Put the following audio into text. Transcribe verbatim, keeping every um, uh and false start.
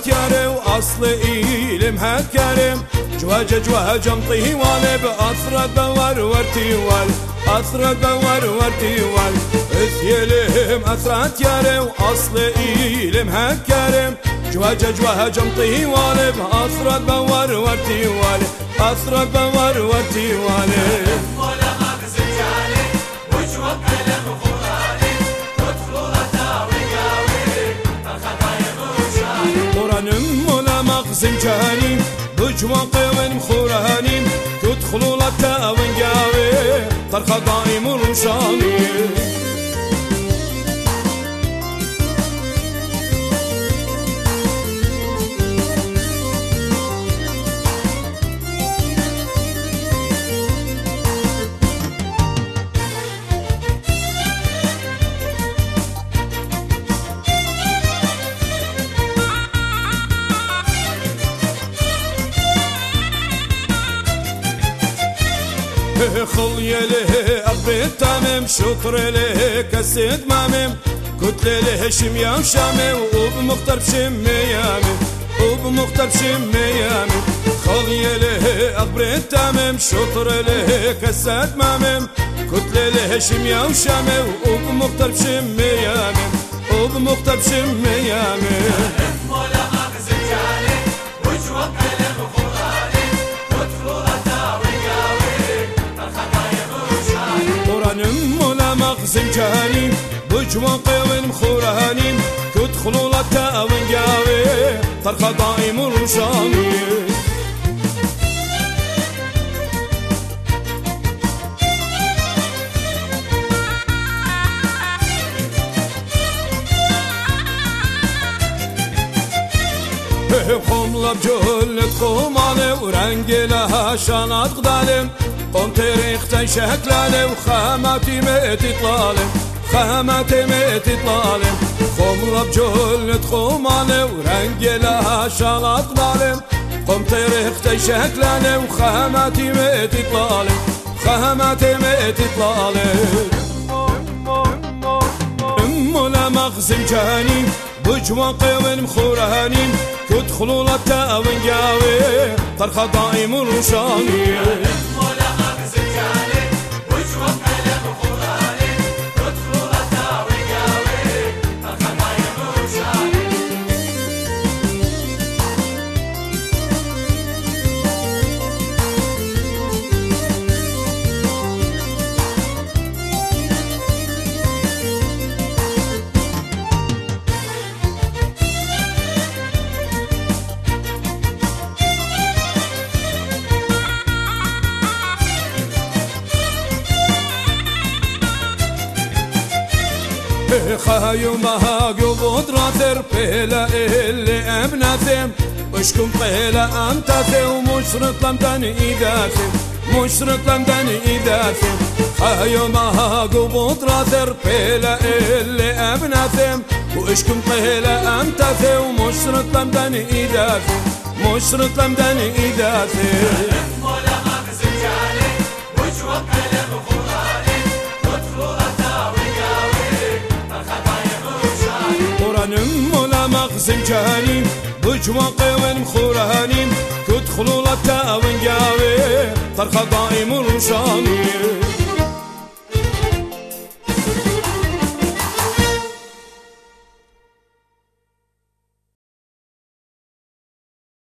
أسرات ياري وأصل إيلم هكرم جواجة جواجة مطيه والب أسرات بوار ورتي وال أسرات بوار ورتي وال اثيلهم أسرات ياري وأصل إيلم هكرم جواجة جواجة مطيه والب أسرات بوار ورتي وال أسرات بوار ورتي وال زنجاني بجواقي ومخوراني تدخلوا لتا ونجاوي طرخ ضايم ورشاني خلي له أبي التمم شطر له كسد مامم كتل له شميا وشامي وبمختار بشميامي وبمختار بشميامي خلي له أبي التمم شطر له كسد مامم كتل له شميا وشامي وبمختار بشميامي وبمختار بشميامي زنجاني بجواقي ومخوراني تدخلوا لتا ونجاوي طرخ ضايم ورشاني قوم بجلة قوماني ورنجي لها شانات قدالم قوم تاريخ شكلاني وخاماتي ميتي طالم خاماتي ميتي طالم قوم بجلة قوماني ورنجي لها شانات قدالم قوم تاريخ شكلاني وخاماتي ميتي طالم خاماتي ميتي طالم امو لا مخزن جاني بجواقي ومخوراني تدخلوا لتا ونجاوي طرخ ضايم ورشاني خايو ما قبض راتر بلا اللي ابناتم وشكم بلا امتاثي ومشرط لمدن ايداتم مشرط لمدن ايداتم خايو ما قبض راتر بلا اللي ابناتم وشكم بلا امتاثي ومشرط لمدن ايداتم مشرط لمدن ايداتم زنجاني بجواقي ومخوراني تدخلوا لتا ونجاوي طرخ ضايم ورشاني